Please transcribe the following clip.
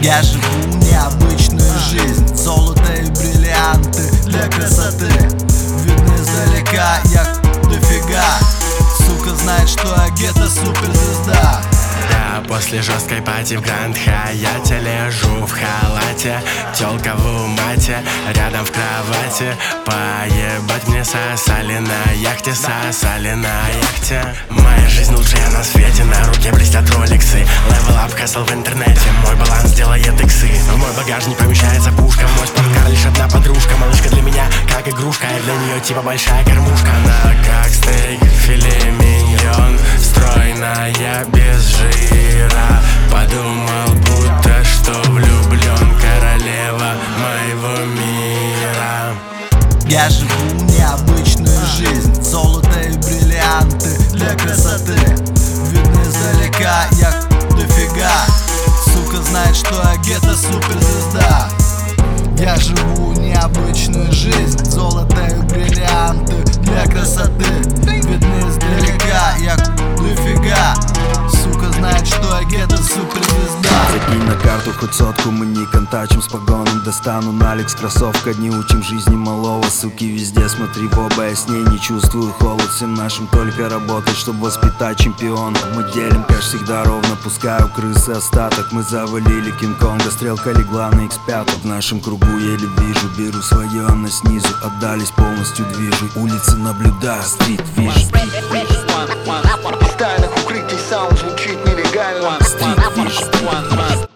Я живу необычную жизнь, золото и бриллианты для красоты. Видно издалека, я дофига. Сука знает, что я где-то суперзвезда. Да, после жесткой пати в Гранд Хаяте лежу в халате, тёлка в умате, рядом в кровати. Поебать мне сосали на яхте, сосали на яхте. Моя жизнь лучшая на свете, на руке блестят роликсы. Level up хасл в интернете, мой баланс делает иксы. В мой багажник помещается пушка, мой спорткар лишь одна подружка. Малышка для меня как игрушка, и для нее типа большая кормушка. Она как стейк, филе миньон, стройная, без жира. Подумал, будто что влюблен, королева моего мира. Я живу необычную жизнь, золото и бриллианты для красоты. Видно издалека, я дофига. Сука знает, что я где-то суперзвезда. Я живу необычную жизнь, золото и бриллианты для красоты. Видно издалека, я дофига. Сука знает, что я где-то суперзвезда. Закинь на карту хоть сотку, мы не контачим с погоном. Достану наликс, кроссовка, не учим жизни малого. Суки везде, смотри в оба, я с ней не чувствую холод. Всем нашим только работать, чтобы воспитать чемпиона. Мы делим кэш всегда ровно, пускаю крысы остаток. Мы завалили Кинг-Конга, стрелка легла на X5. В нашем кругу еле вижу, беру свое, а на снизу отдались, полностью движу. Улицы наблюдаю, стрит вижу. Из тайных укрытий саунд звучит нелегально. Стрит вижу.